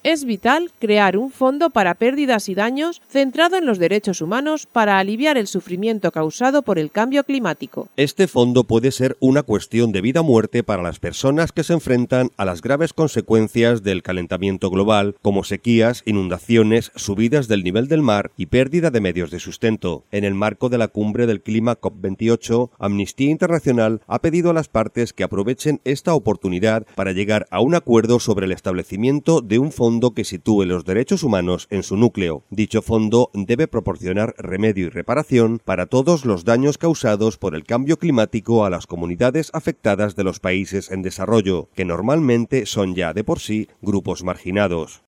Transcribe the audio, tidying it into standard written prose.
es vital crear un fondo para pérdidas y daños centrado en los derechos humanos para aliviar el sufrimiento causado por el cambio climático. Este fondo puede ser una cuestión de vida o muerte para las personas que se enfrentan a las graves consecuencias del calentamiento global, como sequías, inundaciones, subidas del nivel del mar y pérdida de medios de sustento. En el marco de la cumbre del clima COP28, Amnistía Internacional ha pedido a las partes que aprovechen esta oportunidad para llegar a un acuerdo sobre el establecimiento de un fondo que sitúe los derechos humanos en su núcleo. Dicho fondo debe proporcionar remedio y reparación para todos los daños causados por el cambio climático a las comunidades afectadas de los países en desarrollo, que normalmente son ya de por sí grupos marginados.